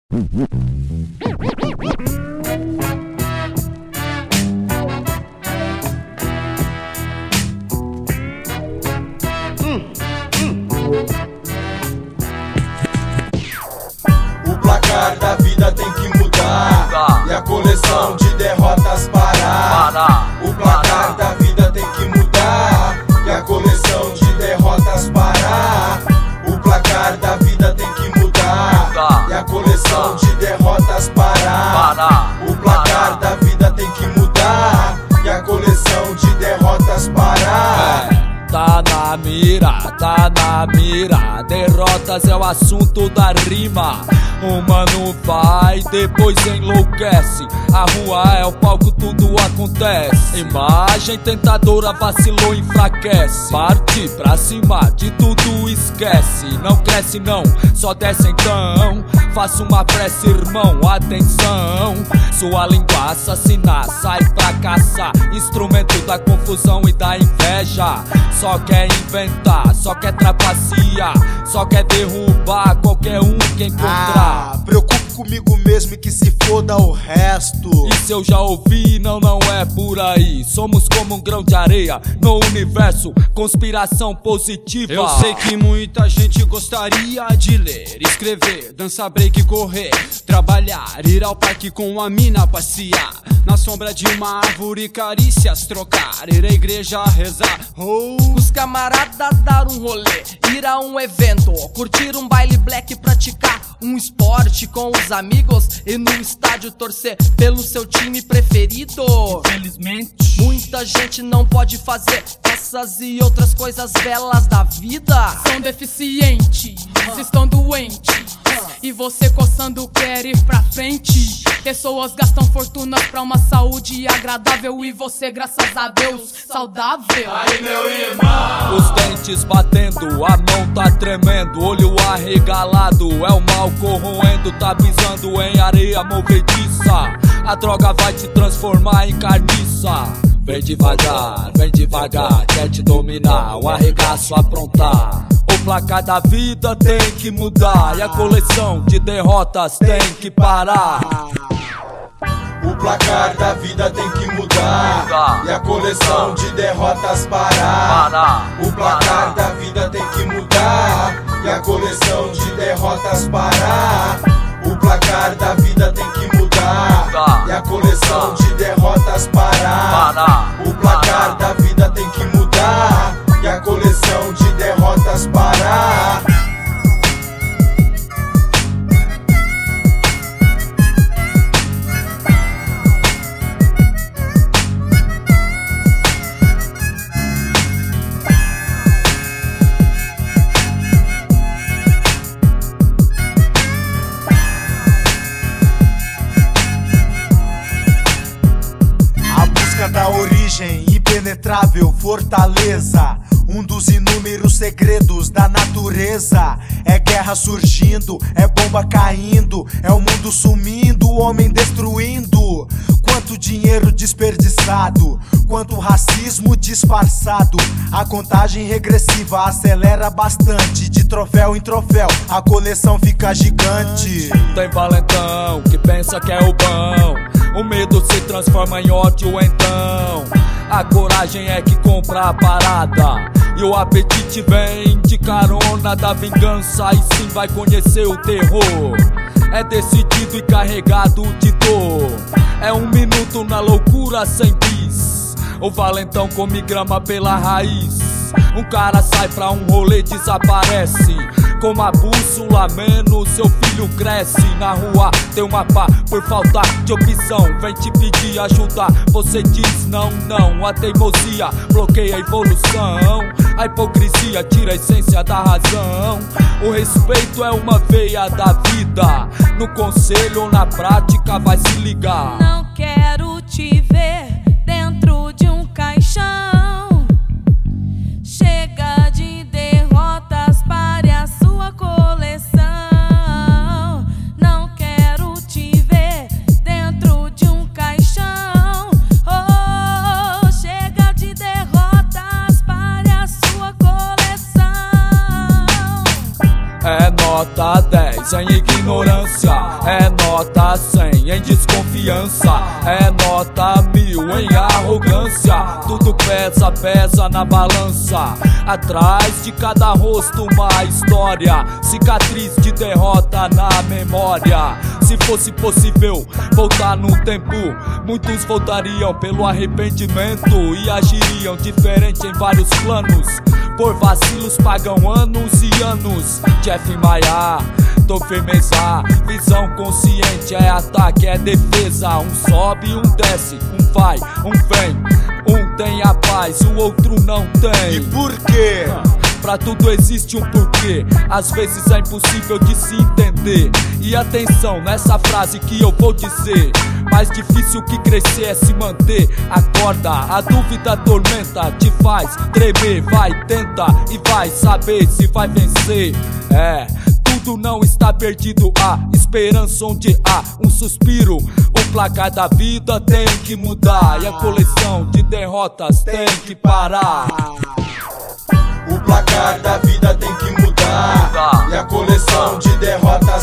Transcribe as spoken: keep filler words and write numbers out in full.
O placar da vida tem que mudar e a coleção de derrotas parar. O placar da vida tem que mudar e a coleção de derrotas parar. O placar da vida tem que mudar e a coleção de derrotas parar. O placar da vida tem que mudar e a coleção de derrotas parar. Tá na mira, tá na mira. Derrotas é o assunto da rima. O mano vai, depois enlouquece. A rua é o palco, tudo acontece. Imagem tentadora, vacilou, enfraquece. Parte pra cima, de tudo esquece. Não cresce não, só desce então. Faça uma prece, irmão, atenção. Sua língua assassina, sai pra caçar. Instrumento da confusão e da inveja. Só quer inventar, só quer trapacear. Só quer derrubar qualquer um que encontrar. Ah, preocupo comigo mesmo e que se foda o resto. Isso eu já ouvi, não, não é por aí. Somos como um grão de areia no universo, conspiração positiva. Eu sei que muita gente gostaria de ler, escrever, dançar, break, correr, trabalhar, ir ao parque com a mina, passear na sombra de uma árvore, carícias trocar, ir à igreja rezar, oh. Os camaradas dar um rolê, ir a um evento, curtir um baile black, praticar um esporte com os amigos e no estádio torcer pelo seu time preferido. Infelizmente, muita gente não pode fazer essas e outras coisas belas da vida. São deficientes, estão doentes, e você coçando quer ir pra frente. Pessoas gastam fortunas pra uma saúde agradável e você, graças a Deus, saudável. Aí, meu irmão, os dentes batendo, a mão tá tremendo, olho arregalado, é o mal corroendo, tá pisando em areia movediça. A droga vai te transformar em carniça. Vem devagar, vem devagar, quer te dominar, o arregaço aprontar. O placar da vida tem que mudar e a coleção de derrotas tem que parar. O placar da vida tem que mudar e a coleção de derrotas parar. O placar da vida tem que mudar e a coleção de derrotas parar. O placar da vida tem que mudar e a coleção de derrotas parar. O placar da vida tem que mudar e a coleção de derrotas parar. Da origem impenetrável, fortaleza. Um dos inúmeros segredos da natureza. É guerra surgindo, é bomba caindo, é o mundo sumindo, o homem destruindo. Quanto dinheiro desperdiçado, quanto racismo disfarçado. A contagem regressiva acelera bastante. De troféu em troféu, a coleção fica gigante. Tem valentão que pensa que é o bom, o medo se transforma em ódio então. A coragem é que compra a parada e o apetite vem de carona da vingança. E sim vai conhecer o terror. É decidido e carregado de dor. É um minuto na loucura sem bis. O valentão come grama pela raiz. Um cara sai pra um rolê, desaparece. Com uma bússola menos, seu filho cresce. Na rua tem uma pá por falta de opção. Vem te pedir ajuda, você diz não, não. A teimosia bloqueia a evolução. A hipocrisia tira a essência da razão. O respeito é uma veia da vida. No conselho ou na prática vai se ligar. Não quero te ver dentro de um caixão. Chega de derrotas, pare a sua coleção. Não quero te ver dentro de um caixão. Oh, chega de derrotas, pare a sua coleção. É nota dez em ignorância, é nota cem em desconfiança, é nota mil em arrogância. Tudo pesa, pesa na balança. Atrás de cada rosto uma história, cicatriz de derrota na memória. Se fosse possível voltar no tempo, muitos voltariam pelo arrependimento e agiriam diferente em vários planos. Por vacilos pagam anos e anos. Jeff Maia, tô firmeza, visão consciente, é ataque, é defesa. Um sobe, um desce, um vai, um vem. Um tem a paz, o outro não tem. E por quê? Pra tudo existe um porquê, às vezes é impossível de se entender. E atenção nessa frase que eu vou dizer: mais difícil que crescer é se manter. Acorda, a dúvida atormenta, te faz tremer. Vai, tenta e vai saber se vai vencer. É, tudo não está perdido, há esperança onde há um suspiro. O placar da vida tem que mudar e a coleção de derrotas tem que parar. O placar da vida tem que mudar e a coleção de derrotas